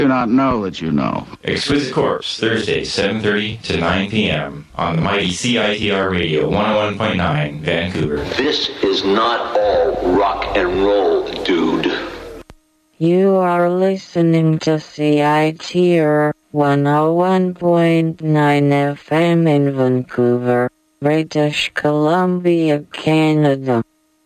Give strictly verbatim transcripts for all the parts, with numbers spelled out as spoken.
do not know that you know. Exquisite Corpse, Thursday, seven thirty to nine p.m. on the mighty C I T R Radio, one oh one point nine, Vancouver. This is not all rock and roll, dude. You are listening to C I T R one oh one point nine F M in Vancouver, British Columbia, Canada.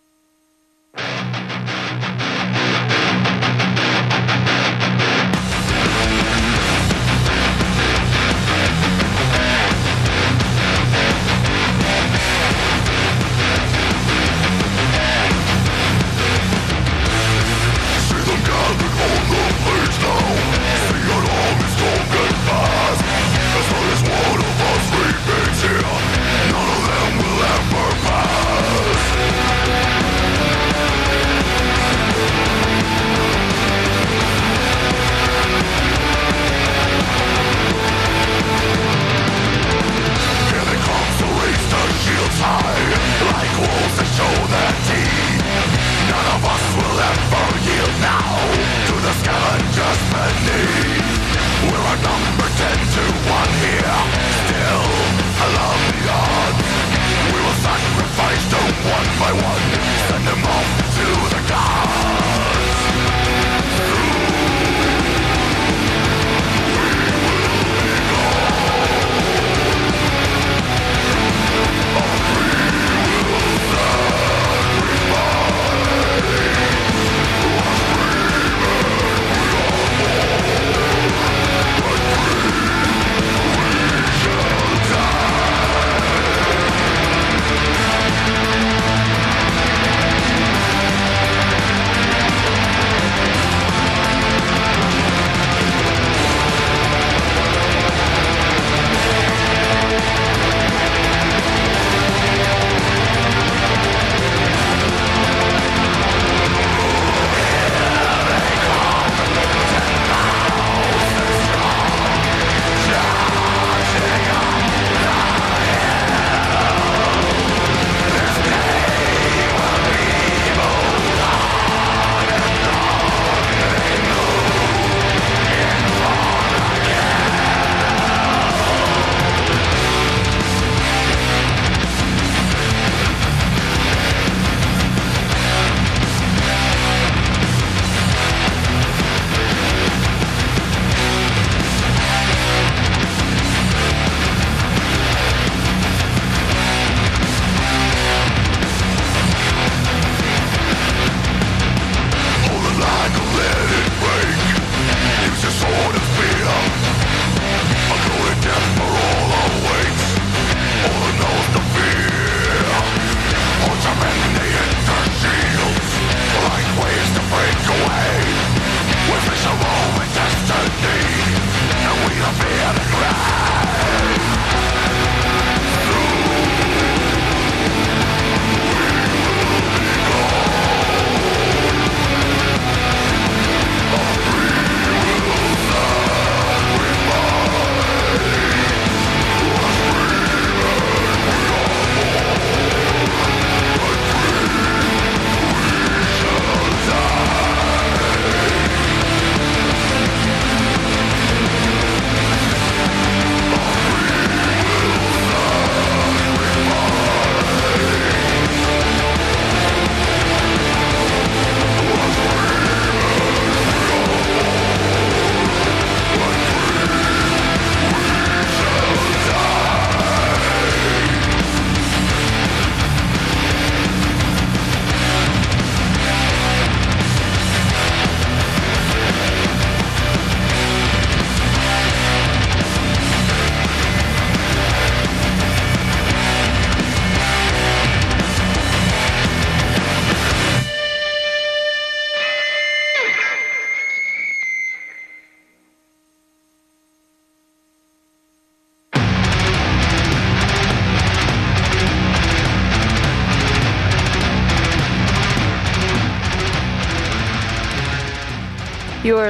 You're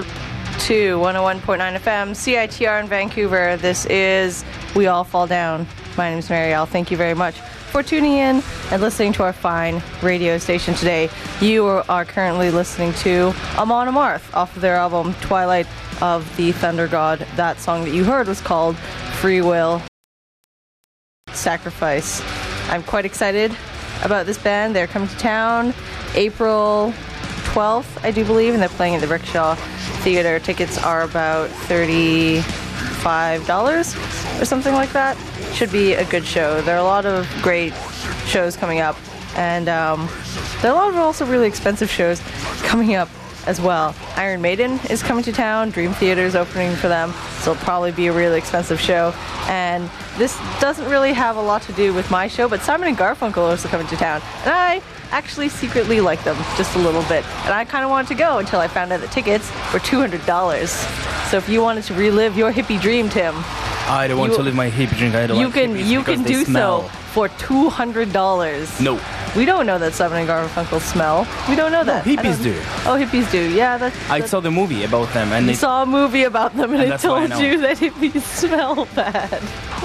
to one oh one point nine F M, C I T R in Vancouver. This is We All Fall Down. My name is Marielle. Thank you very much for tuning in and listening to our fine radio station today. You are currently listening to Amon Amarth off of their album Twilight of the Thunder God. That song that you heard was called Free Will Sacrifice. I'm quite excited about this band. They're coming to town April twelfth, I do believe, and they're playing at the Rickshaw Theater. Tickets are about thirty-five dollars or something like that. Should be a good show. There are a lot of great shows coming up, and um, there are a lot of also really expensive shows coming up as well. Iron Maiden is coming to town. Dream Theater is opening for them, so it'll probably be a really expensive show. And this doesn't really have a lot to do with my show, but Simon and Garfunkel are also coming to town, and I actually secretly like them just a little bit, and I kind of wanted to go until I found out that tickets were two hundred dollars. So if you wanted to relive your hippie dream, Tim, I don't want you, to live my hippie dream. I don't you like can hippies you can do smell. so for two hundred dollars. No. We don't know that Simon and Garfunkel smell. We don't know that. No, hippies do. Oh, hippies do. Yeah, that's. I that's, saw the movie about them, and you it, saw a movie about them, and, and it that's why I told know. you that hippies smell bad.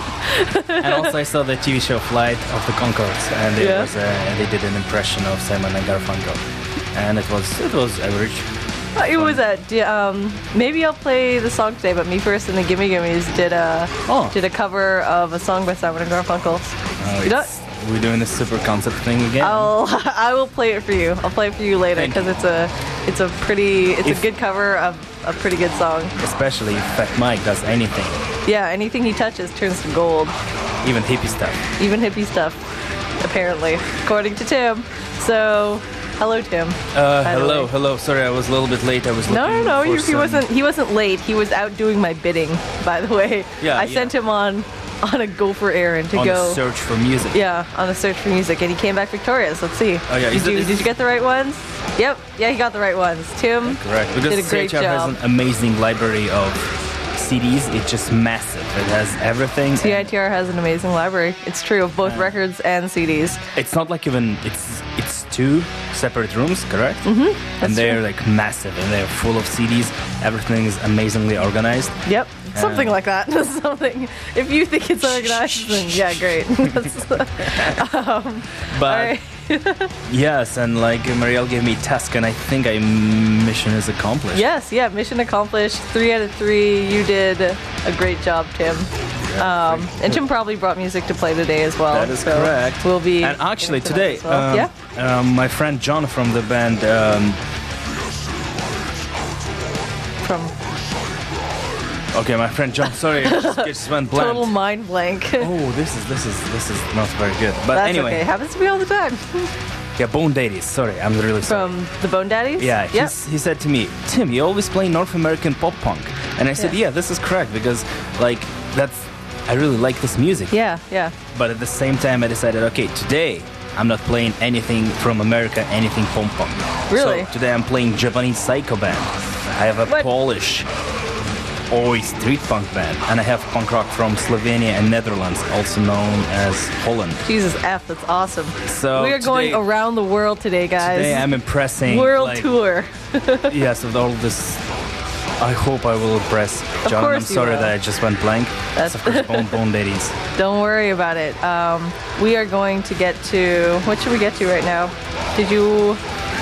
and also I saw the T V show Flight of the Conchords, and it Yeah. was uh, and they did an impression of Simon and Garfunkel, and it was it was average. Oh, it was a. d- Um, maybe I'll play the song today, but Me First and the Gimme Gimmes did a Oh. did a cover of a song by Simon and Garfunkel. Oh, You know- it's- we're doing this super concept thing again. I'll I will play it for you. I'll play it for you later Thank because it's a it's a pretty it's If- a good cover of a pretty good song. Especially if Fat Mike does anything, Yeah, anything he touches turns to gold. even hippie stuff. Even hippie stuff, apparently, according to Tim. So, hello, Tim. Uh, by the hello, way. hello. Sorry, I was a little bit late. I was No, looking no, no. for He, he some- wasn't. He wasn't late. He was out doing my bidding. By the way, Yeah, I yeah. sent him on on a gopher errand to on go. a search for music. Yeah, on a search for music, and he came back victorious. Let's see. Oh, yeah, Did is it- you is- did you get the right ones? Yep. Yeah, he got the right ones. Tim. Correct. Because Did a great C H R has job. an amazing library of C Ds. It's just massive. It has everything. C I and T R has an amazing library. It's true of both records and C Ds. It's not like even it's it's two separate rooms, correct? Mm-hmm. And they're like massive and they're full of C Ds. Everything is amazingly organized. Yep. Something Um, like that. Something. If you think it's organized, then yeah, great. That's- um, But all right. yes, and like Marielle gave me task, and I think I mission is accomplished. Yes, yeah, mission accomplished. Three out of three. You did a great job, Tim. Um, and Tim probably brought music to play today as well. That is so correct. We'll be. And actually into that today, as well. um, yeah. um, my friend John from the band. Um, From okay, my friend John. Sorry, I just, I just went blank. total mind blank. Oh, this is this is this is not very good. But That's anyway, okay. Happens to me all the time. yeah, Bone Daddies. Sorry, I'm really sorry. From the Bone Daddies. Yeah, Yep. he's, he said to me, Tim, you always play North American pop punk, and I said, Yeah. yeah, this is correct because like that's I really like this music. Yeah, yeah. But at the same time, I decided, okay, today I'm not playing anything from America, anything pop punk. Really? So today I'm playing Japanese psycho band. I have a What? Polish oi street punk band, and I have punk rock from Slovenia and Netherlands, also known as Holland. Jesus F, that's awesome. So we are going today- around the world today, guys. Today I'm impressing. World like, tour. Yes, with all this. I hope I will impress John. I'm course you sorry will. that I just went blank. That's- That's of course Bone, Bone Daddies. Don't worry about it. Um, we are going to get to. What should we get to right now? Did you.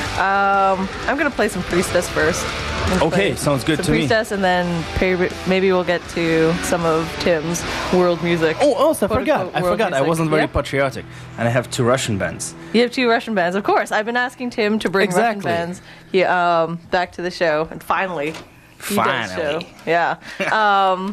Um, I'm going to play some Priestess first. I'm gonna Okay, play sounds good some to me. Priestess, and then pay- maybe we'll get to some of Tim's world music. Oh, also I Quote, forgot. unquote, I world forgot. I music. wasn't very Yeah? patriotic, and I have two Russian bands. You have two Russian bands, of course. I've been asking Tim to bring Exactly. Russian bands he, um, back to the show, and finally, he does show. Finally. Yeah. um,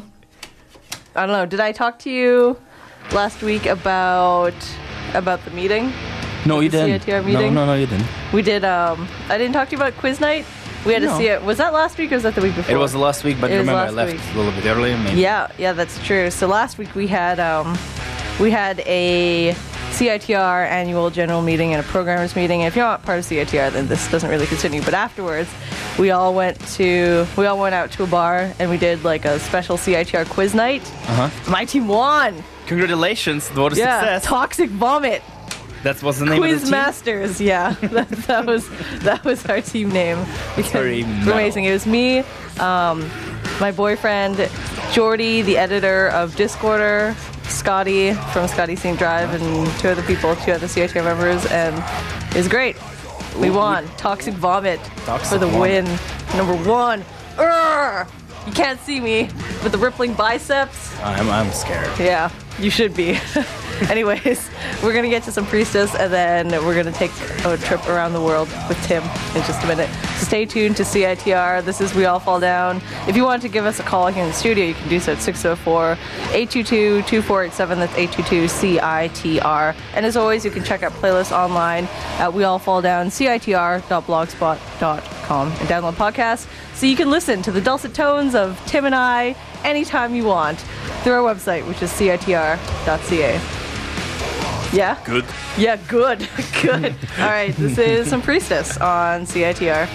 I don't know. Did I talk to you last week about about the meeting? No, you The didn't. C I T R No, meeting? no, no, you didn't. We did. Um, I didn't talk to you about quiz night. We had to No. see it. Was that last week or was that the week before? It was the last week, but It was remember I last left week. a little bit early. Maybe. Yeah, yeah, that's true. So last week we had um, we had a C I T R annual general meeting and a programmers meeting. And if you're not part of C I T R, then this doesn't really concern you. But afterwards, we all went to we all went out to a bar and we did like a special C I T R quiz night. Uh huh. My team won. Congratulations! What a Yeah, success! Toxic Vomit. That was the name of the Quiz team. Masters, yeah, that, that was that was our team name. Because Very it was metal. amazing. It was me, um, my boyfriend, Jordy, the editor of Discorder, Scotty from Scotty Scene Drive and two other people, two other C I T R members, and it was great. We won. Toxic Vomit Toxic for the Vomit. win. Number one. Urgh! You can't see me with the rippling biceps. I'm, I'm scared. Yeah, you should be. Anyways, we're going to get to some Priestess, and then we're going to take a trip around the world with Tim in just a minute. So stay tuned to C I T R. This is We All Fall Down. If you want to give us a call here in the studio, you can do so at six oh four, eight two two, two four eight seven. That's eight two two C I T R. And as always, you can check out playlists online at we all fall down C I T R dot blogspot dot com and download podcasts so you can listen to the dulcet tones of Tim and I anytime you want through our website, which is C I T R dot C A. Yeah? Good. Yeah, good. Good. All right, this is some Priestess on C I T R.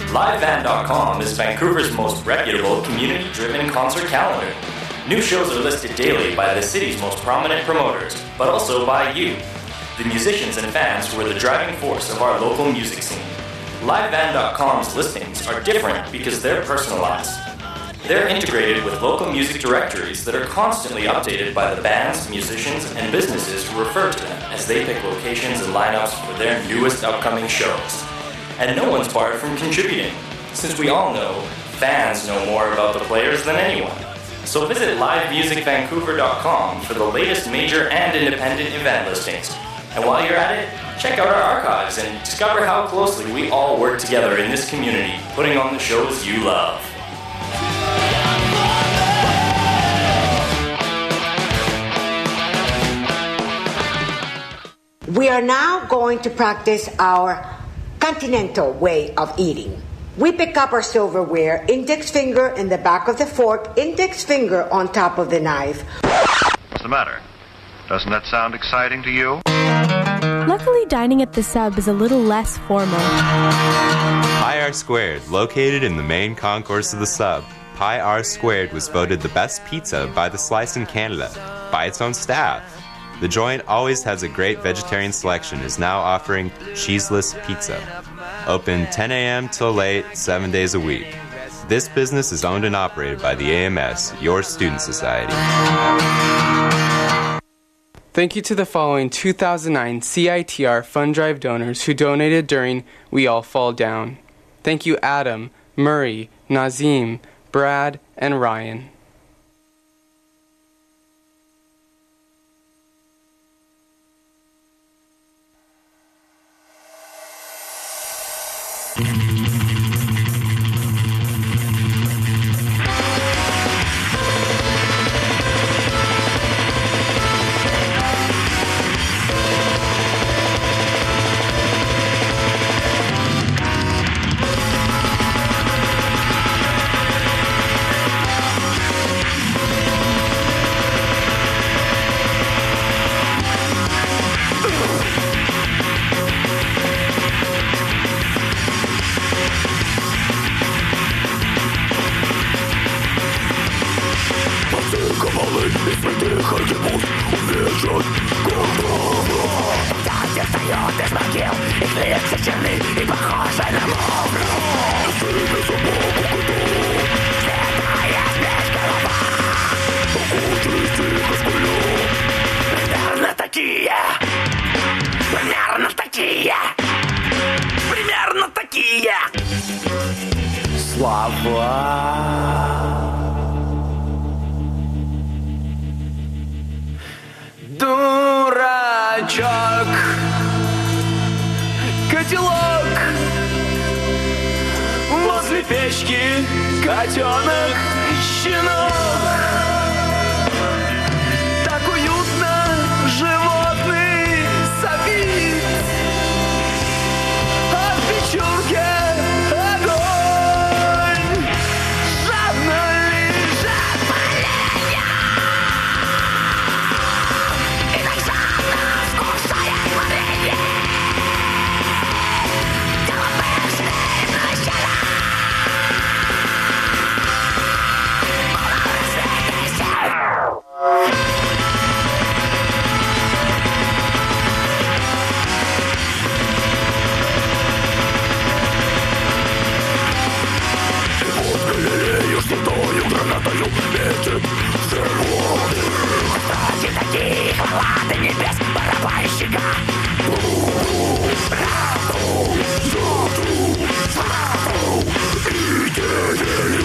Live Van dot com is Vancouver's most reputable, community-driven concert calendar. New shows are listed daily by the city's most prominent promoters, but also by you, the musicians and fans who are the driving force of our local music scene. Live Van dot com's listings are different because they're personalized. They're integrated with local music directories that are constantly updated by the bands, musicians, and businesses who refer to them as they pick locations and lineups for their newest upcoming shows. And no one's barred from contributing, since we all know fans know more about the players than anyone. So visit live music vancouver dot com for the latest major and independent event listings. And while you're at it, check out our archives and discover how closely we all work together in this community, putting on the shows you love. We are now going to practice our continental way of eating. We pick up our silverware, index finger in the back of the fork, index finger on top of the knife. What's the matter? Doesn't that sound exciting to you? Luckily, dining at the Sub is a little less formal. Pi R Squared, located in the main concourse of the Sub. Pi R Squared was voted the best pizza by The Slice in Canada, by its own staff. The joint always has a great vegetarian selection, is now offering cheeseless pizza. Open ten a.m. till late, seven days a week. This business is owned and operated by the A M S, your student society. Thank you to the following two thousand nine C I T R Fund Drive donors who donated during We All Fall Down. Thank you Adam, Murray, Nazim, Brad, and Ryan. Дурачок, котелок, возле печки котенок, щенок. Так уютно животный сопит, а в печурке огонь жадно лежат поленья. И так жадно вкушает варенье. Дело пышное вначале. Святою гранатою летит червоный. Кстати, такие хвала до небес барабанщика. Рату, зяту, свату и деделю.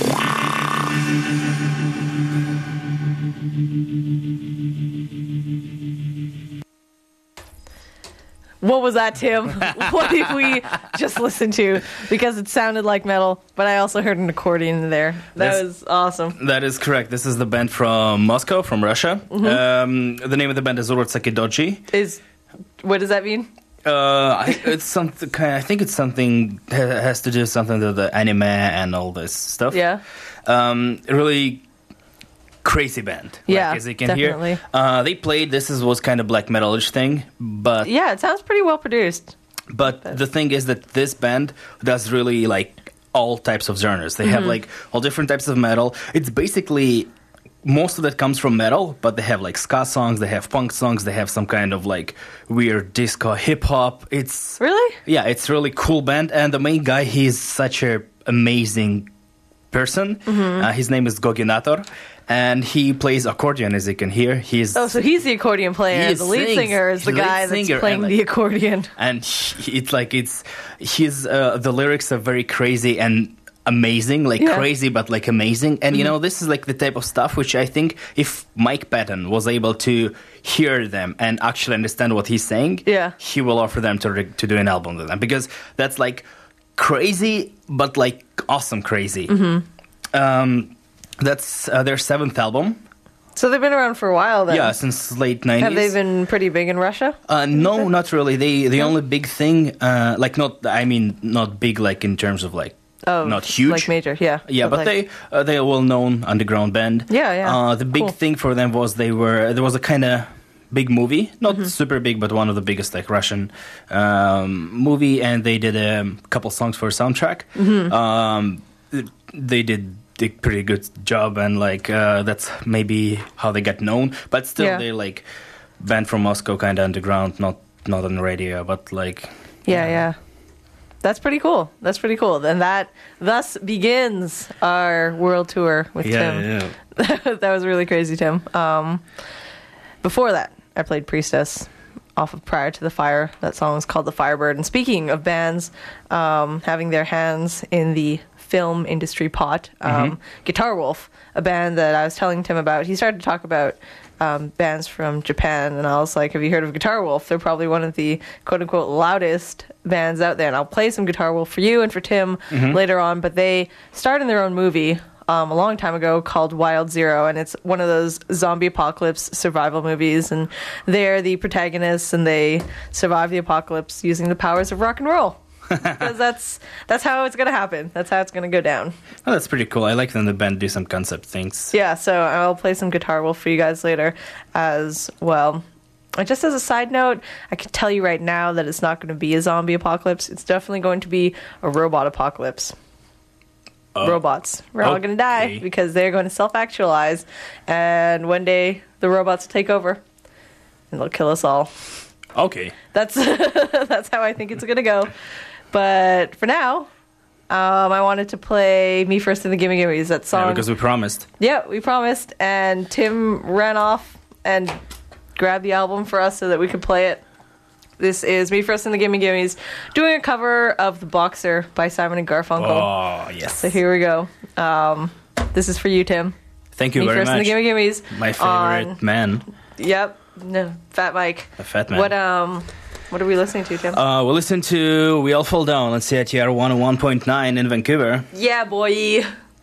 What was that, Tim? What did we just listen to? Because it sounded like metal, but I also heard an accordion in there. That That's, was awesome. That is correct. This is the band from Moscow, from Russia. Mm-hmm. Um, the name of the band is Urotsakidochi. Is what does that mean? Uh, I, it's something. I think it's something that has to do with something with the anime and all this stuff. Yeah. Um, really crazy band. Yeah, like, as you can definitely. hear. Uh, they played. This is was kind of black metal-ish thing, but yeah, it sounds pretty well produced. But the thing is that this band does really like all types of genres. They have Mhm. like all different types of metal. It's basically most of it comes from metal, but they have like ska songs, they have punk songs, they have some kind of like weird disco hip hop. It's really yeah, it's really cool band. And the main guy, he's such a amazing person. Mhm. Uh, his name is Goginator. And he plays accordion, as you can hear. He's Oh, so he's the accordion player. He The lead sings. singer is the He's the lead guy that's singer, playing and, the like- accordion. and he, it's like it's his uh, the lyrics are very crazy and amazing, like Yeah. crazy but like amazing. And you Mhm. know, this is like the type of stuff which I think if Mike Patton was able to hear them and actually understand what he's saying, yeah, he will offer them to re- to do an album with them, because that's like crazy but like awesome crazy. Mhm. Um, that's uh, their seventh album. So they've been around for a while then. Yeah, since late nineties. Have they been pretty big in Russia? Uh, no, not really. They the only big thing, uh, like not, I mean, not big like in terms of like, Oh, not huge, like major, yeah. Yeah, but, like- they uh, they are well known underground band. Yeah, yeah. Uh, the big Cool. thing for them was they were there was a kind of big movie, not Mhm. super big, but one of the biggest like Russian um, movie, and they did a couple songs for a soundtrack. Mhm. Um, they did a pretty good job, and like uh, that's maybe how they got known. But still, Yeah. they like band from Moscow, kind of underground, not not on the radio, but like Yeah, yeah. That's pretty cool. That's pretty cool. And that thus begins our world tour with yeah, Tim. yeah. That was really crazy, Tim. Um, before that, I played Priestess off of Prior to the Fire. That song was called The Firebird. And speaking of bands um, having their hands in the film industry pot, um, Mhm. Guitar Wolf, a band that I was telling Tim about, he started to talk about um, bands from Japan, and I was like, have you heard of Guitar Wolf? They're probably one of the quote-unquote loudest bands out there, and I'll play some Guitar Wolf for you and for Tim Mhm. later on, but they starred in their own movie um, a long time ago called Wild Zero, and it's one of those zombie apocalypse survival movies, and they're the protagonists, and they survive the apocalypse using the powers of rock and roll. Because that's that's how it's gonna happen. That's how it's gonna go down. Oh, that's pretty cool. I like when the band do some concept things. Yeah, so I'll play some Guitar Wolf for you guys later as well. And just as a side note, I can tell you right now that it's not going to be a zombie apocalypse. It's definitely going to be a robot apocalypse. Oh. Robots. We're all going to die Okay. because they're going to self-actualize, and one day the robots will take over and they'll kill us all. Okay. That's that's how I think it's going to go. But for now, um, I wanted to play Me First and the Gimme Gimmes, that song. Yeah, because we promised. Yeah, we promised, and Tim ran off and grabbed the album for us so that we could play it. This is Me First and the Gimme Gimmes, doing a cover of The Boxer by Simon and Garfunkel. Oh, yes. So here we go. Um, this is for you, Tim. Thank you Me very First much. and the Gimme Gimmes. My favorite on- man, Yep. No, Fat Mike. the fat man. What um, what are we listening to, Tim? Uh, we'll listen to We All Fall Down. Let's see at C I T R one oh one point nine in Vancouver. Yeah, boy.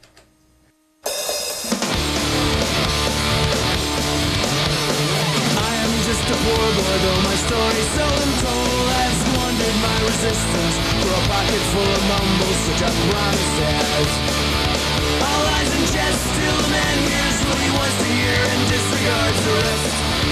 I am just a poor boy, though my story's seldom told. I've squandered my resistance for a pocket full of mumbles, such a promises. All lies and jest, still a man hears what he wants to hear and disregards the rest.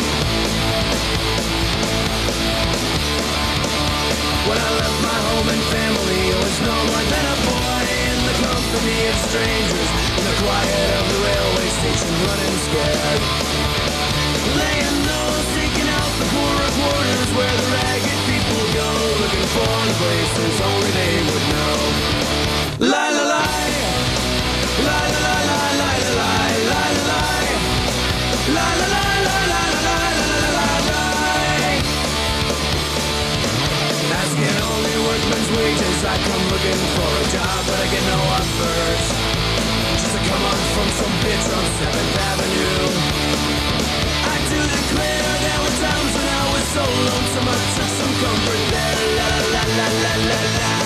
When I left my home and family, I was no more than a boy in the company of strangers, in the quiet of the railway station, running scared. Laying low, seeking out the poorer quarters where the ragged people go, looking for places only they would know. La la la, la la la la la la la la la la la la la la la la la la la. Asking only workman's wages, I come looking for a job, but I get no offers. Just to come on from some bitch on seventh Avenue. I do declare there were times when I was so lonesome I took some comfort there. La la la la la la.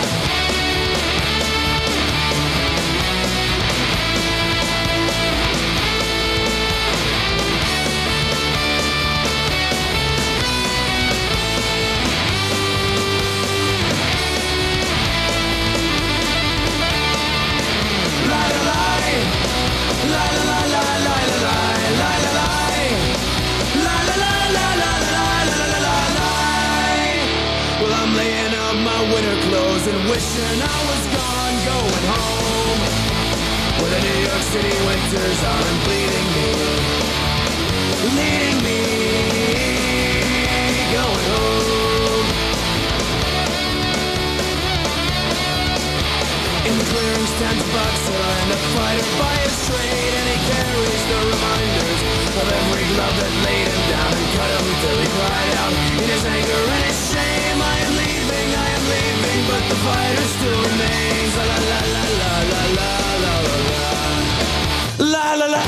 La la la. La la la la la la la la la. La la la la la la la la la la. Well, I'm laying my winter clothes and wishing I was gone, going home. Where the New York City winters aren't bleeding me, leading me, going home. In the clearing stands a boxer and a fighter by his trade, and he carries the reminders of every glove that laid him down and cut him till he cried out in his anger and his shame. I am leaving, I am leaving, but the fighter still remains. La la la la la la la la la la la la la.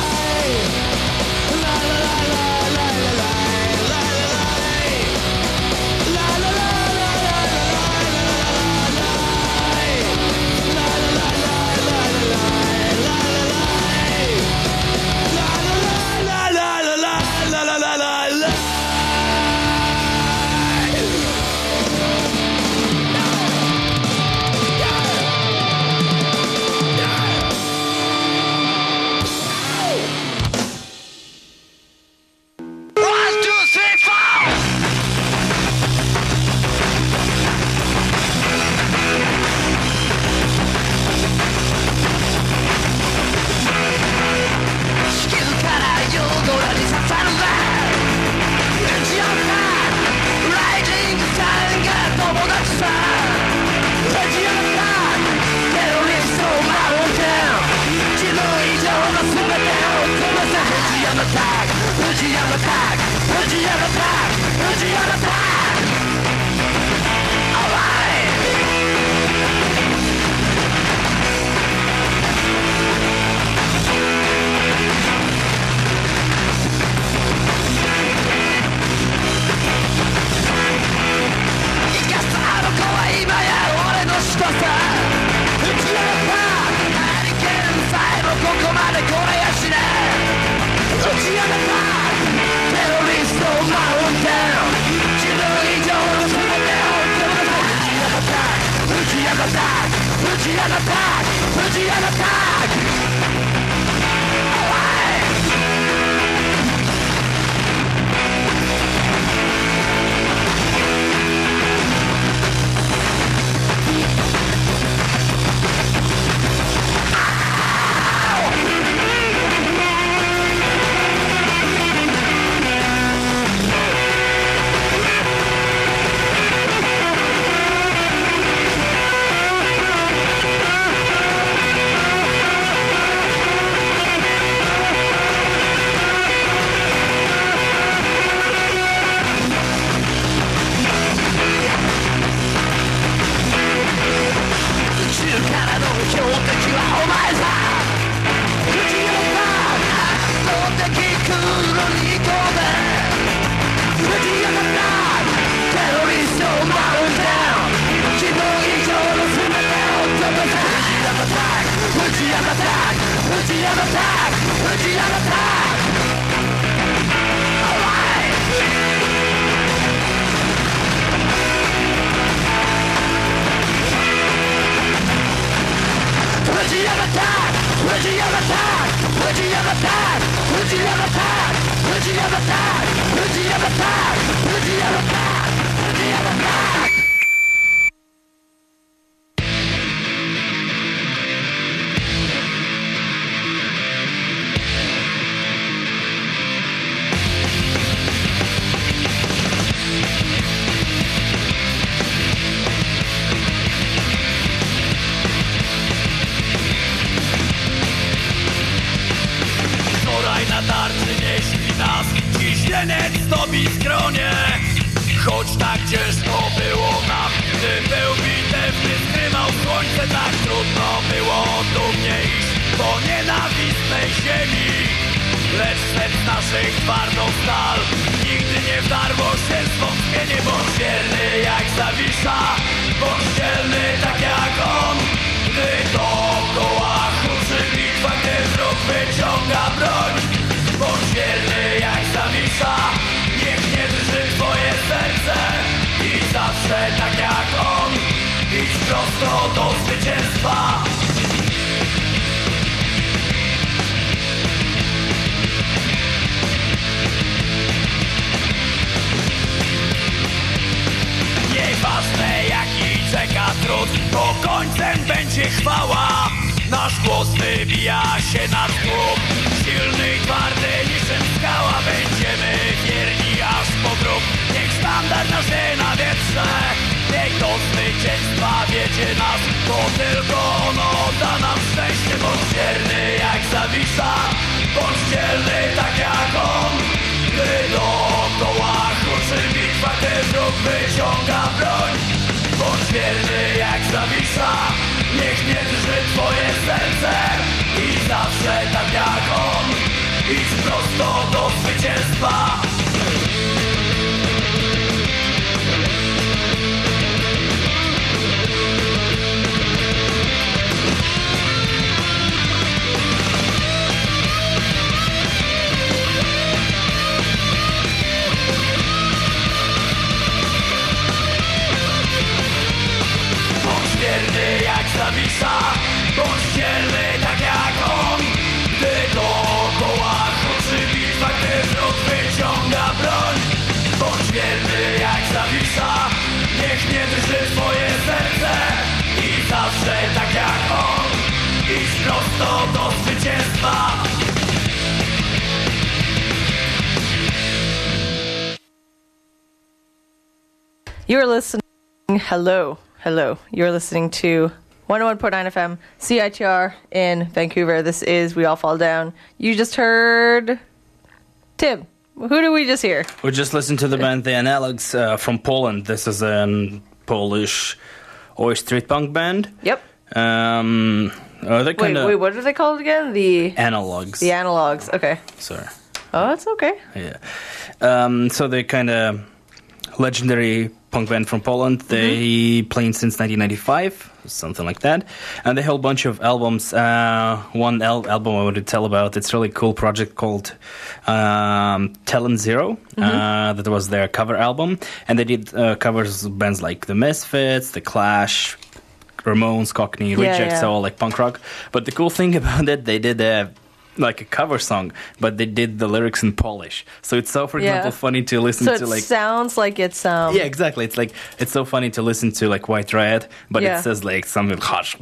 Nieważne jaki czek trwała. Nasz głos wybija się nad tłum. Silny i twardy niczym skała. Będziemy wierni aż po grób. Niech sztandar nasz na wietrze. Niech do zwycięstwa wiedzie nas. To tylko ono da nam szczęście. Bądź wierny jak Zawisza. Bądź dzielny tak jak on. Gdy dookoła huczy bitwa, gdy wróg wyciąga broń. Bądź wierny jak Zawisza. Niech nie drży twoje serce. I zawsze tak jak on. Idź prosto do zwycięstwa. Wierny jak Zawisza, bądź dzielny tak jak on. Gdy dookoła huczy bitwa, gdy wróg wyciąga broń. Bądź wierny jak Zawisza, niech nie drży twoje serce. I zawsze tak jak on, idź prosto do zwycięstwa. You're listening, hello. Hello, you're listening to one oh one point nine F M, C I T R in Vancouver. This is We All Fall Down. You just heard Tim. Who did we just hear? We just listened to the band The Analogs uh, from Poland. This is a Polish oi street punk band. Yep. Um, uh, wait, wait, what are they called again? The Analogs. The Analogs. Okay. Sorry. Oh, that's okay. Yeah. Um, so they're kind of legendary punk band from Poland. They mm-hmm. playing since nineteen ninety-five, something like that, and they have a bunch of albums. Uh, one al- album I want to tell about. It's a really cool project called um, Talent Zero. Mm-hmm. Uh, that was their cover album, and they did uh, covers of bands like the Misfits, the Clash, Ramones, Cockney, yeah, Rejects, yeah. all like punk rock. But the cool thing about it, they did a like a cover song, but they did the lyrics in Polish. So it's so, for Yeah. example, funny to listen So to it like. sounds like it's um. Yeah, exactly. It's like it's so funny to listen to like White Riot, but Yeah. it says like something.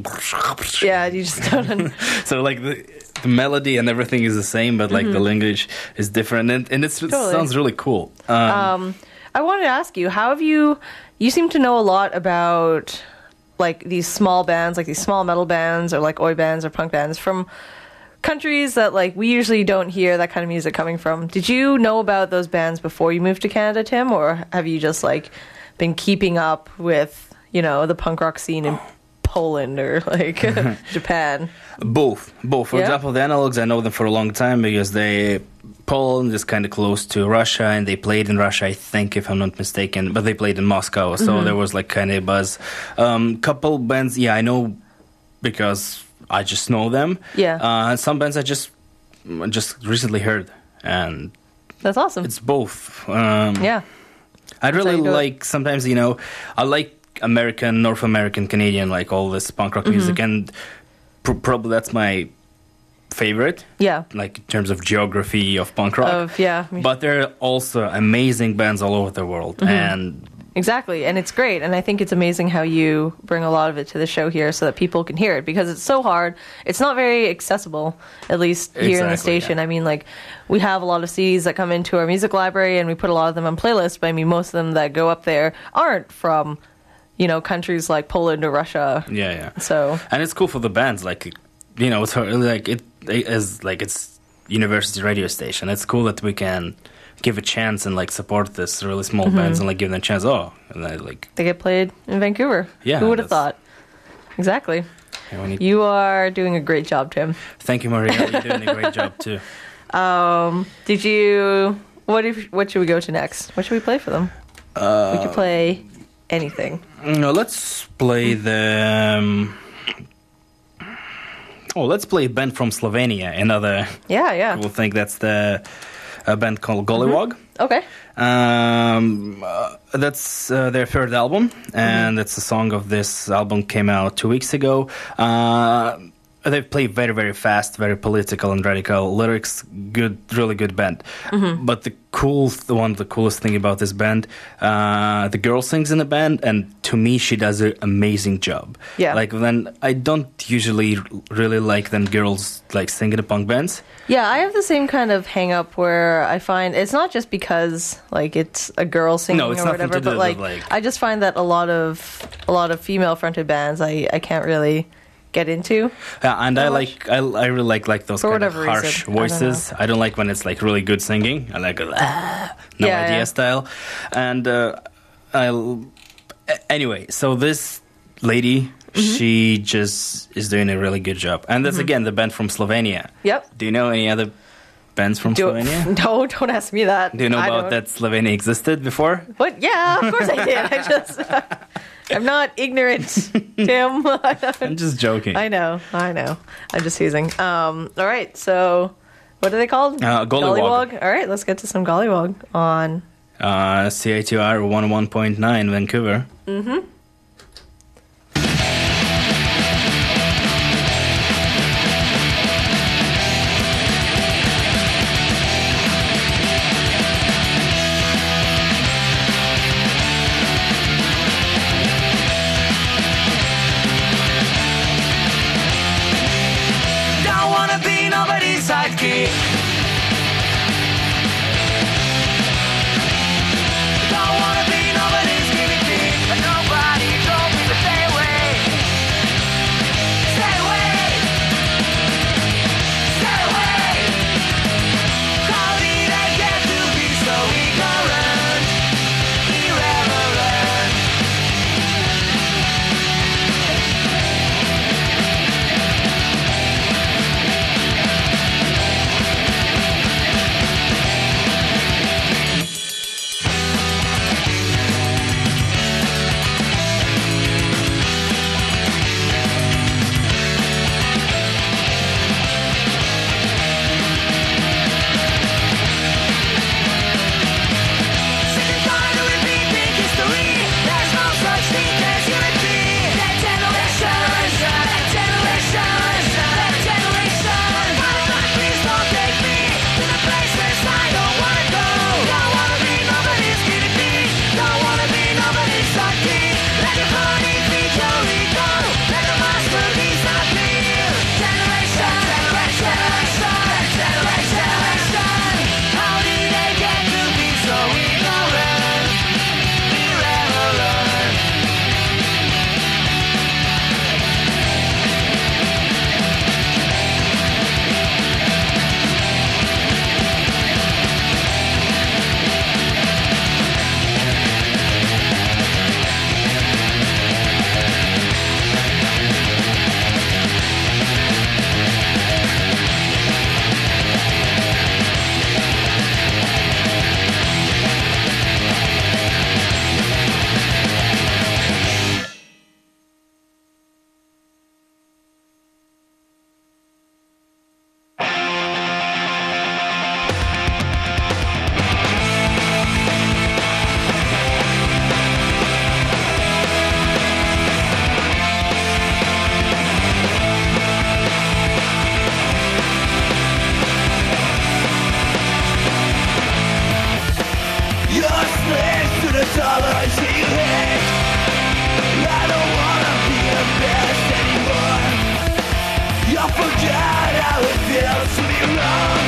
Yeah, you just don't. So like the, the melody and everything is the same, but like Mhm. the language is different, and, and it's, it Totally. sounds really cool. Um, Um, I wanted to ask you, how have you? You seem to know a lot about like these small bands, like these small metal bands, or like oi bands or punk bands from countries that like we usually don't hear that kind of music coming from. Did you know about those bands before you moved to Canada, Tim, or have you just like been keeping up with, you know, the punk rock scene in Poland or like Japan? Both, both. For Yeah? example, the Analogs, I know them for a long time because they Poland is kind of close to Russia, and they played in Russia, I think, if I'm not mistaken. But they played in Moscow, so Mhm. there was like kind of buzz. Um, couple bands, yeah, I know because I just know them. Yeah. Uh, and some bands I just just recently heard, and That's awesome. it's both. Um, Yeah. I how really you do it. like sometimes, you know, I like American, North American, Canadian, like all this punk rock Mhm. music, and pr- probably that's my favorite. Yeah. Like in terms of geography of punk rock. Of yeah. But there are also amazing bands all over the world, Mhm. and Exactly, and it's great, and I think it's amazing how you bring a lot of it to the show here so that people can hear it, because it's so hard. It's not very accessible, at least here in the Exactly, station. I mean, like, we have a lot of C Ds that come into our music library, and we put a lot of them on playlists, but I mean, most of them that go up there aren't from, you know, countries like Poland or Russia. yeah, yeah. So, And it's cool for the bands, like, you know, it's hard- like it is like it's university radio station. It's cool that we can give a chance and like support this really small Mhm. bands and like give them a chance. Oh, and I, like they get played in Vancouver. Yeah, Who would have that's- thought? Exactly. yeah, we need- You are doing a great job, Tim. Thank you, Maria. You're doing a great job too. Um, did you? What if? What should we go to next? What should we play for them? Uh, we could play anything. No, let's play the. Um, oh, let's play a band from Slovenia. Another Yeah, yeah. cool thing. That's the a band called Gollywog. Okay. Um, uh, that's uh, their third album, and it's a song of this album came out two weeks ago. Uh, they play very, very fast, very political and radical lyrics. Good, really good band. Mm-hmm. But the cool, the one, the coolest thing about this band, uh, the girl sings in the band, and to me, she does an amazing job. Yeah. Like then, I don't usually really like them girls like singing in punk bands. Yeah, I have the same kind of hang up where I find it's not just because like it's a girl singing No, it's or nothing whatever, to do but with, like, like- I just find that a lot of a lot of female fronted bands I, I can't really get into. Yeah, and I How like I, I really like like those For kind of whatever harsh reason, I don't voices. I don't, like when it's like really good singing. I like a ah, no Yeah, idea yeah. style. And uh, I anyway, so this lady, Mm-hmm. she just is doing a really good job. And that's Mhm. again the band from Slovenia. Yep. Do you know any other bands from Do, Slovenia? no, don't ask me that. Do you know I about don't. that Slovenia existed before? What? Yeah, of course I did. I just, I'm not ignorant, Tim. I'm just joking. I know, I know. I'm just teasing. Um, all right, so what are they called? Uh, Gollywog. All right, let's get to some Gollywog on. Uh, C I T R one oh one point nine Vancouver. Mm-hmm. Don't wanna be nobody's sidekick. Don't wanna be nobody's guinea pig. But nobody told me to stay away. Stay away. Stay away. How did I get to be so ignorant, irreverent? How did I get to be so ignorant, irreverent? You're slaves to the tolerance that you hate. I don't wanna be embarrassed anymore. You forgot how it feels to be wrong.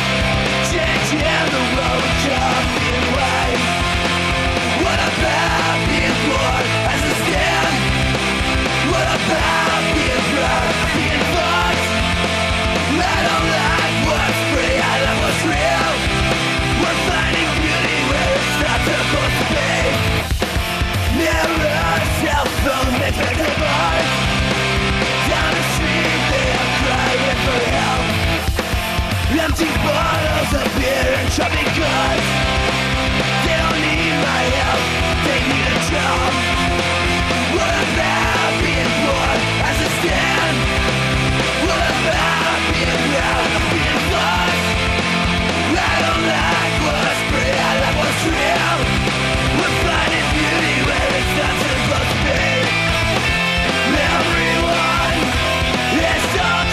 Changing the road, jumping right. What about being poor as a stand? What about being proud, being fucked? I don't like what's free, I love what's real. We're finding beauty where it's not supposed to be. Mirror, cell phone, neglect the bar. Down the street, they are crying for help. Empty bottles of beer and shopping carts. They don't need my help, they need a job. What about being poor as a stand? What about being proud of being lost? I don't like what's free, I like what's real. We're finding beauty where it's not supposed to be. Everyone is talking.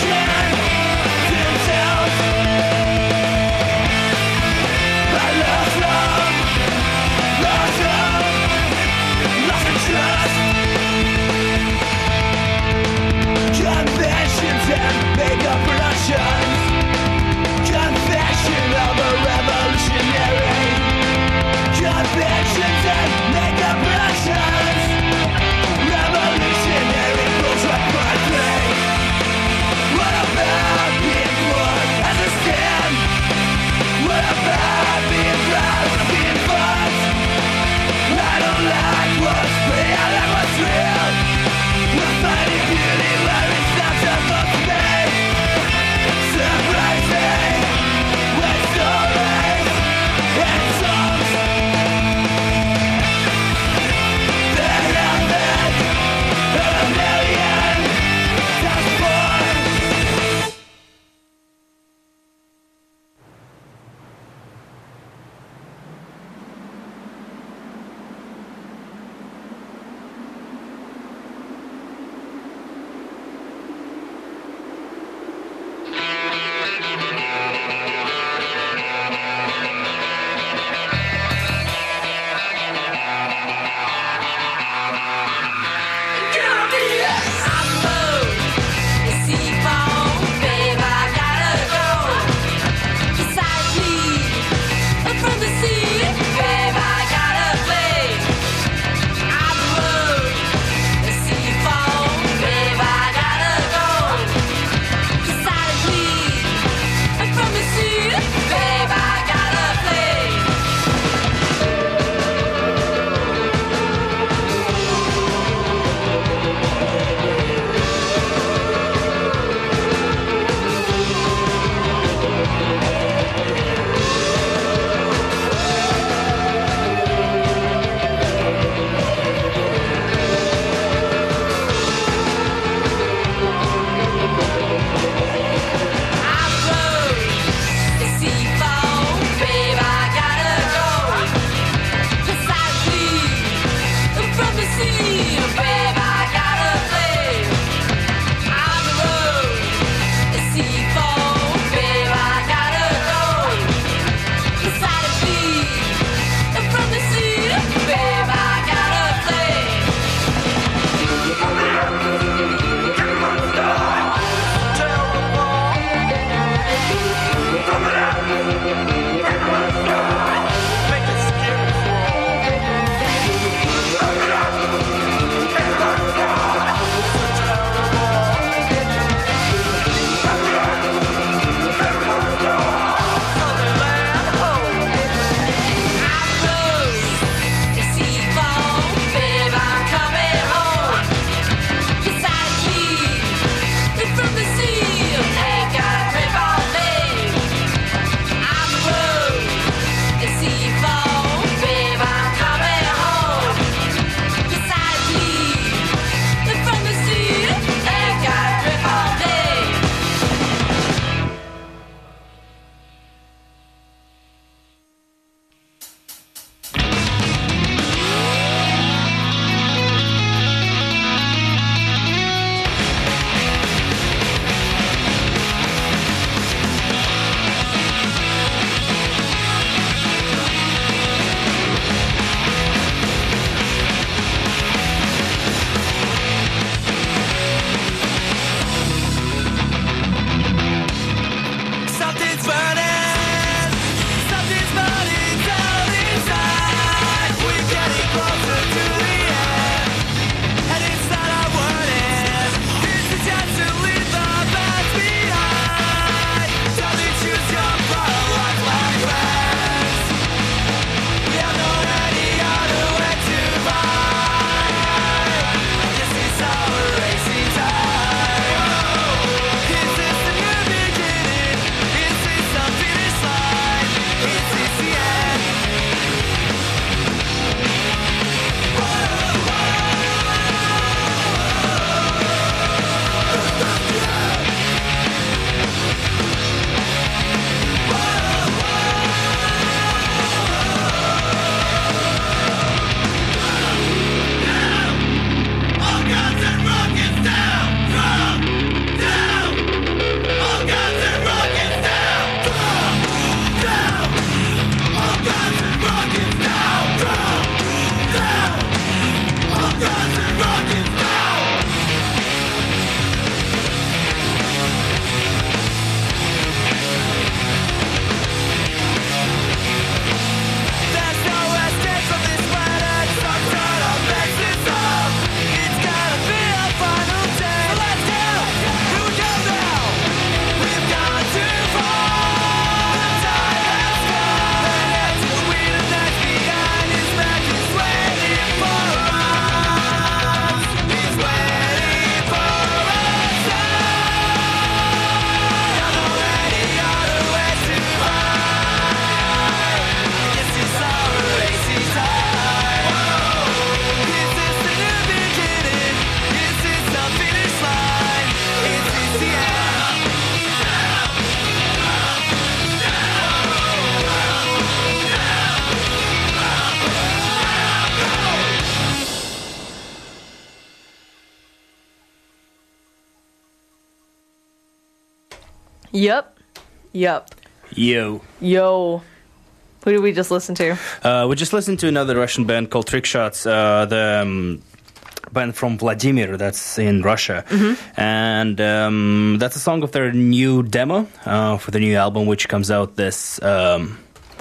Yep. Yep. Yo. Yo. Who did we just listen to? Uh, we just listened to another Russian band called Trick Shots, uh, the um, band from Vladimir, that's in Russia. Mm-hmm. And um, that's a song of their new demo uh, for the new album, which comes out this um,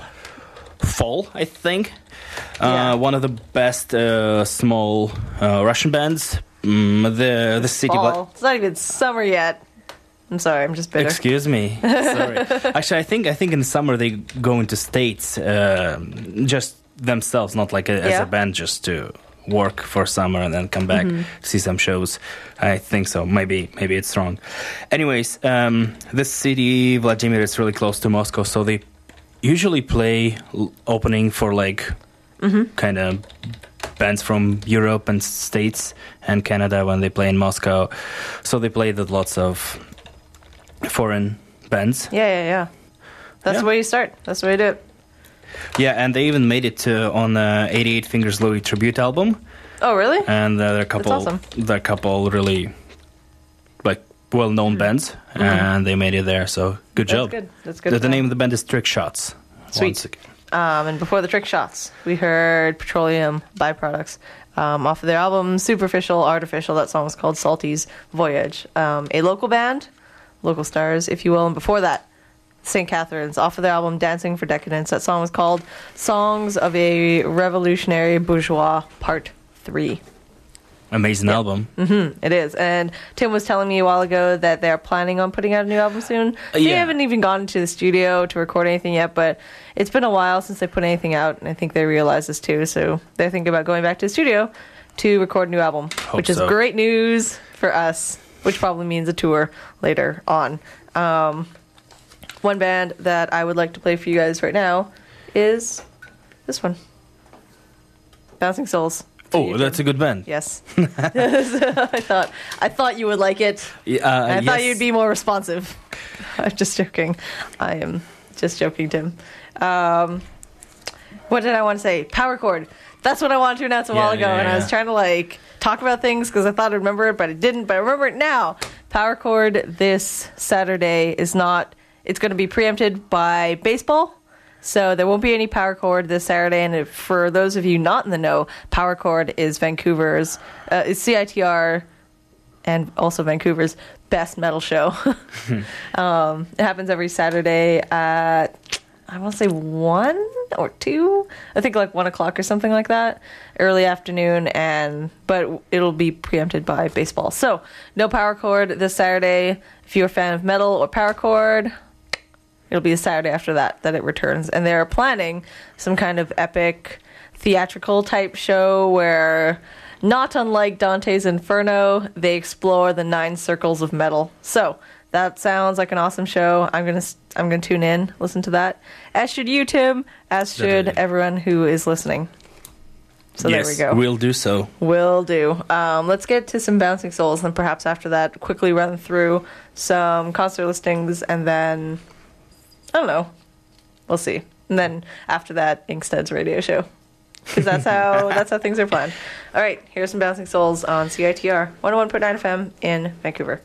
fall, I think. Yeah. Uh, one of the best uh, small uh, Russian bands. Mm, the the city. Fall. It's not even summer yet. I'm sorry, I'm just bitter. Excuse me. Sorry. Actually, I think I think in summer they go into states uh, just themselves, not like a, as Yeah. a band, just to work for summer and then come back Mhm. to see some shows. I think so. Maybe maybe it's wrong. Anyways, um, this city, Vladimir, is really close to Moscow, so they usually play l- opening for like Mhm. kind of bands from Europe and States and Canada when they play in Moscow. So they played with lots of foreign bands. Yeah, yeah, yeah. That's Yeah. the way you start. That's the way you do it. Yeah, and they even made it to, on the eighty-eight Fingers Louie tribute album. Oh, really? And uh, there are a couple, awesome. there are a couple really like well-known bands, Mhm. and they made it there. So good That's job. good. That's good The, to the know. name of the band is Trick Shots. Sweet. Once again. Um, and before the Trick Shots, we heard Petroleum Byproducts um, off of their album Superficial Artificial. That song was called Salty's Voyage. Um, a local band, local stars, if you will. And before that, Saint Catherine's off of their album Dancing for Decadence. That song was called Songs of a Revolutionary Bourgeois Part three. Amazing album. hmm it is. And Tim was telling me a while ago that they're planning on putting out a new album soon. They yeah. haven't even gone into the studio to record anything yet, but it's been a while since they put anything out, and I think they realize this too. So they're thinking about going back to the studio to record a new album, Hope which is so. great news for us, which probably means a tour later on. Um, one band that I would like to play for you guys right now is this one, Bouncing Souls. Oh, that's a good band. Yes. I thought I thought you would like it. Yeah, uh, I thought yes. you'd be more responsive. I'm just joking. I am just joking, Tim. Um, what did I want to say? Power Chord. That's what I wanted to announce a while Yeah, ago, yeah, and I was yeah. trying to like talk about things because I thought I'd remember it, but I didn't. But I remember it now. Power Chord this Saturday is not. It's going to be preempted by baseball. So there won't be any Power Chord this Saturday, and if, for those of you not in the know, Power Chord is Vancouver's, uh, is C I T R, and also Vancouver's best metal show. um, it happens every Saturday at, I want to say one or two, I think like one o'clock or something like that, early afternoon, and but it'll be preempted by baseball. So no Power Chord this Saturday. If you're a fan of metal or Power Chord, it'll be the Saturday after that that it returns. And they're planning some kind of epic theatrical type show where, not unlike Dante's Inferno, they explore the nine circles of metal. So that sounds like an awesome show. I'm gonna I'm gonna tune in, listen to that. As should you, Tim. As should Definitely. everyone who is listening. So yes, there we go. We'll do so. Will do. Um, let's get to some Bouncing Souls, and perhaps after that, quickly run through some concert listings, and then I don't know. We'll see. And then after that, Inkstead's radio show, because that's how that's how things are planned. All right, here's some Bouncing Souls on C I T R one oh one point nine F M in Vancouver.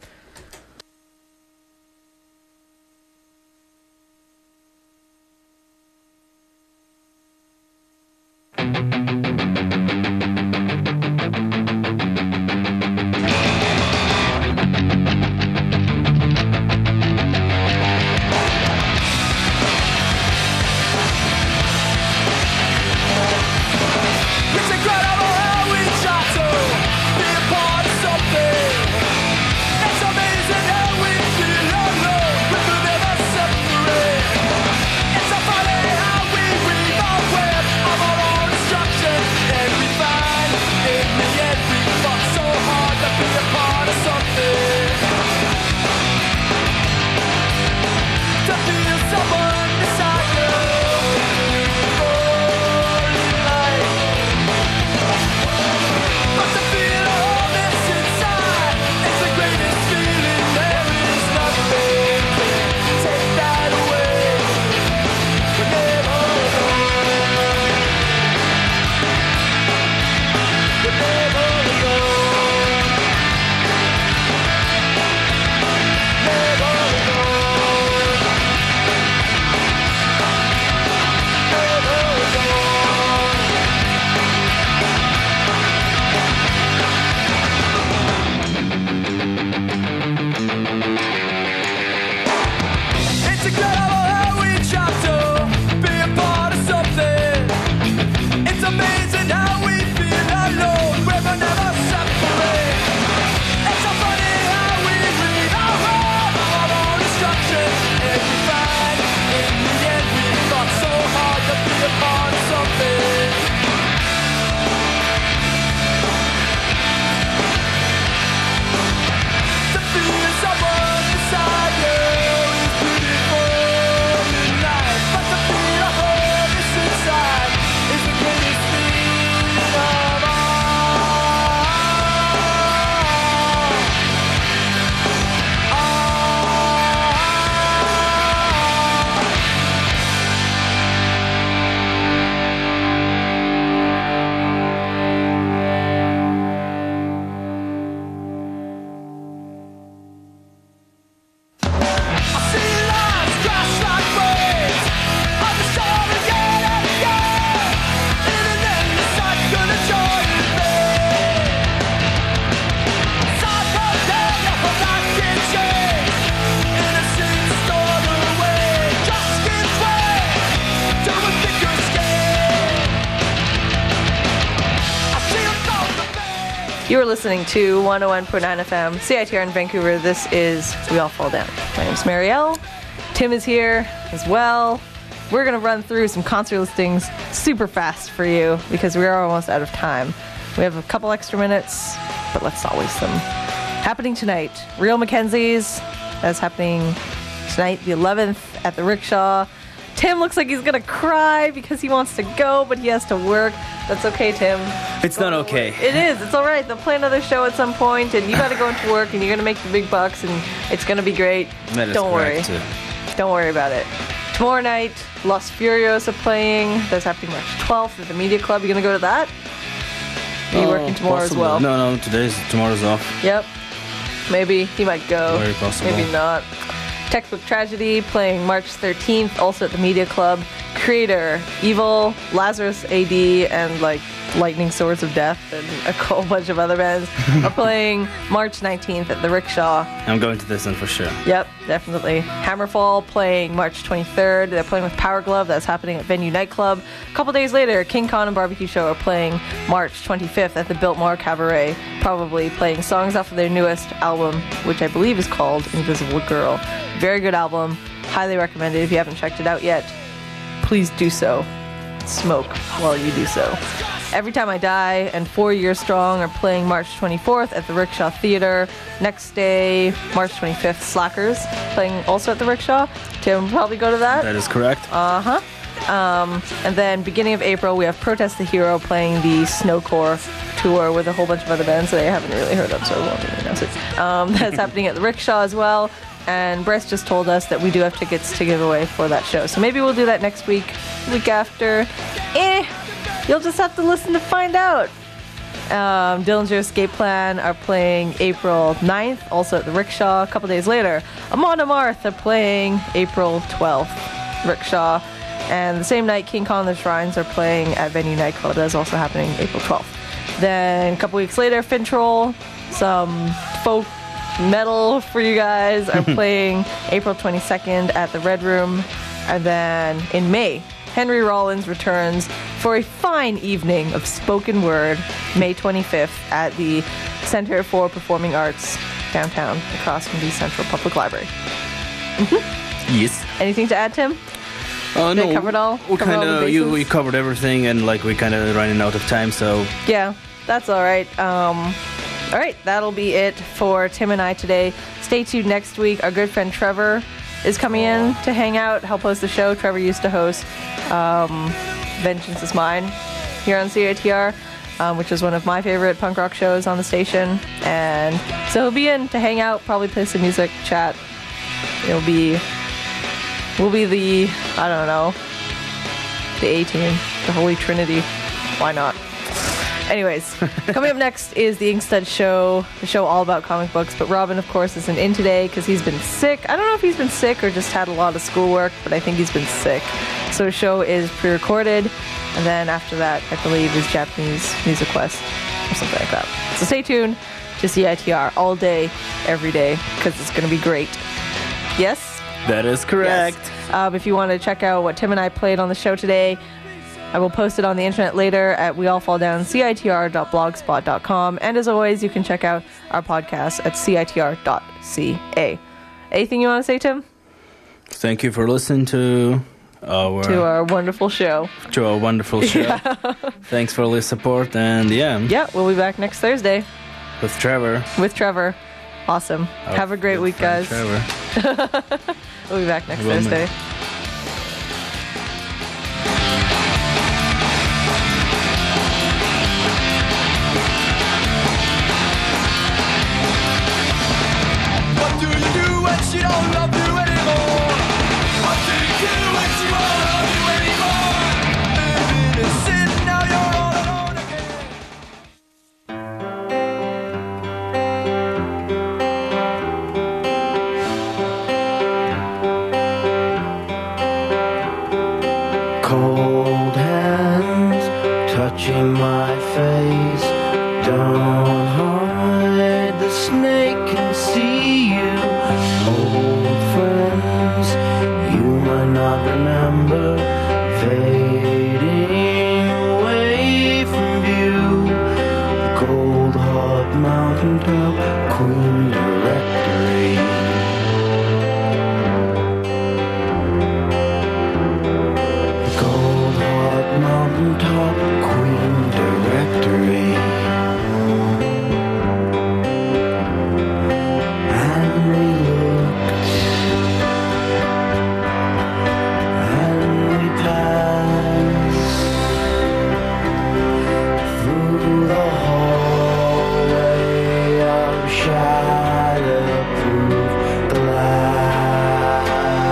It's incredible how we try to be a part of something. It's a You are listening to one oh one point nine F M, C I T R in Vancouver. This is We All Fall Down. My name's Marielle. Tim is here as well. We're going to run through some concert listings super fast for you because we are almost out of time. We have a couple extra minutes, but let's not waste them. Happening tonight, Real Mackenzie's. That's happening tonight, the eleventh, at the Rickshaw. Tim looks like he's going to cry because he wants to go, but he has to work. That's okay, Tim. It's not okay. It is. It's all right. They'll play another show at some point, and you got to go into work, and you're going to make the big bucks, and it's going to be great. That is Don't worry. correct. Don't worry about it. Tomorrow night, Los Furios are playing. That's happening March twelfth at the Media Club. You going to go to that? Are you Oh, working tomorrow possibly. as well? No, no, today's, tomorrow's off. Yep. Maybe. He might go. Very possible. Maybe not. Textbook Tragedy playing March thirteenth, also at the Media Club. Creator, Evil, Lazarus A D, and like Lightning Swords of Death, and a whole bunch of other bands are playing March nineteenth at the Rickshaw. I'm going to this one for sure. Yep, definitely. Hammerfall playing March twenty-third. They're playing with Power Glove. That's happening at Venue Nightclub. A couple days later, King Khan and Barbecue Show are playing March twenty-fifth at the Biltmore Cabaret, probably playing songs off of their newest album, which I believe is called Invisible Girl. Very good album. Highly recommended. If you haven't checked it out yet, please do so. Smoke while you do so. Every Time I Die and Four Years Strong are playing March twenty-fourth at the Rickshaw Theater. Next day, March twenty-fifth, Slackers playing also at the Rickshaw. Tim will probably go to that. That is correct. Uh-huh. Um, and then beginning of April, we have Protest the Hero playing the Snowcore tour with a whole bunch of other bands that I haven't really heard of, so I won't really announce it. Um, that's happening at the Rickshaw as well. And Bryce just told us that we do have tickets to give away for that show. So maybe we'll do that next week, week after. Eh, you'll just have to listen to find out. Um, Dillinger Escape Plan are playing April ninth, also at the Rickshaw. A couple days later, Amon Amarth are playing April twelfth, Rickshaw. And the same night, King Kong and the Shrines are playing at Venue Nightclub. That's also happening April twelfth. Then a couple weeks later, Fintroll, some folk metal for you guys, are playing April twenty-second at the Red Room. And then in May, Henry Rollins returns for a fine evening of spoken word, May twenty-fifth, at the Center for Performing Arts downtown, across from the Central Public Library. Mm-hmm. Yes. Anything to add, Tim? Oh, Did no. I cover it all? We Cover all kind the of you bases? we covered everything, and like we kind of running out of time, so Yeah, that's all right. Um, all right, that'll be it for Tim and I today. Stay tuned next week. Our good friend Trevor is coming in to hang out, help host the show. Trevor used to host um, Vengeance is Mine here on C I T R, um, which was one of my favorite punk rock shows on the station. And so he'll be in to hang out, probably play some music, chat. It'll be, we'll be the, I don't know, the A-Team, the Holy Trinity. Why not? Anyways, coming up next is the Inkstead Show, the show all about comic books. But Robin, of course, isn't in today because he's been sick. I don't know if he's been sick or just had a lot of schoolwork, but I think he's been sick. So the show is pre-recorded, and then after that, I believe, is Japanese Music Quest or something like that. So stay tuned to C I T R all day, every day, because it's going to be great. Yes? that is correct. Yes. Um, if you want to check out what Tim and I played on the show today, I will post it on the internet later at we all fall down C I T R dot blogspot dot com. And as always, you can check out our podcast at C I T R dot C A. Anything you want to say, Tim? Thank you for listening to our To our wonderful show. to our wonderful show. Yeah. Thanks for all the support, and yeah, Yeah, we'll be back next Thursday with Trevor. with Trevor. Awesome. Our Have a great good week, friend guys. Trevor. We'll be back next Will, Thursday. man. What do you do when she don't love you anymore? What do you do when she won't love you anymore? Living in sin, now you're all alone again. mountaintop Queen Directory. The Gold Heart mountaintop Queen Directory. And we looked and we passed through the hallway of shatterproof glass.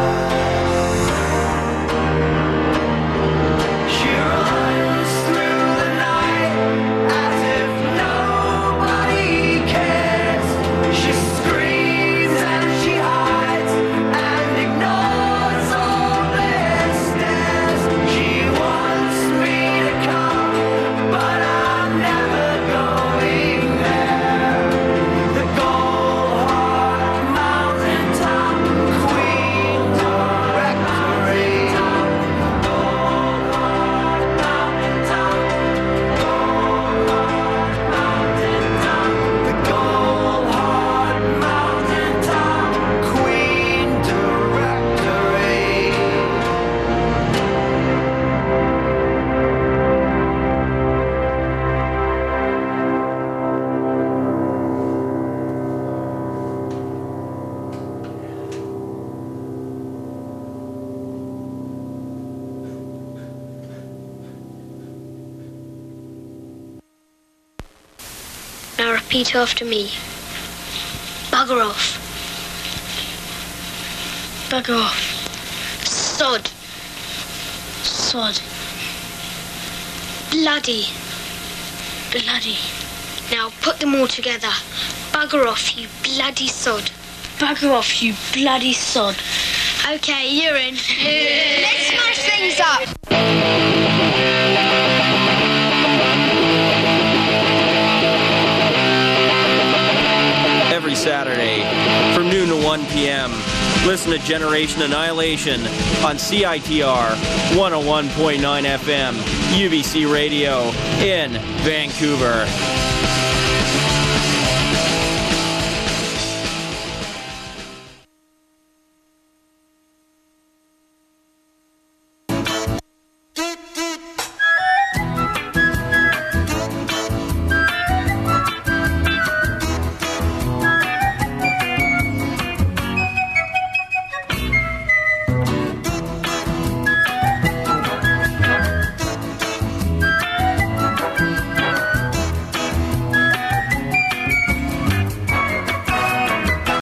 She runs through the night as if nobody cares. She screams and she hides and ignores all their stares. She wants me to come, but I'm never going there. The Gold Heart mountaintop Queen Directory. Gold Heart mountaintop. Gold Heart mountaintop. The Gold Heart mountaintop Queen Directory. Now repeat after me. Bugger off. Bugger off. Sod. Sod. Bloody. Bloody. Now put them all together. Bugger off, you bloody sod. Bugger off, you bloody sod. Okay, you're in. Let's smash things up. Every Saturday from noon to one p.m. Listen to Generation Annihilation on C I T R one oh one point nine F M, U B C Radio in Vancouver.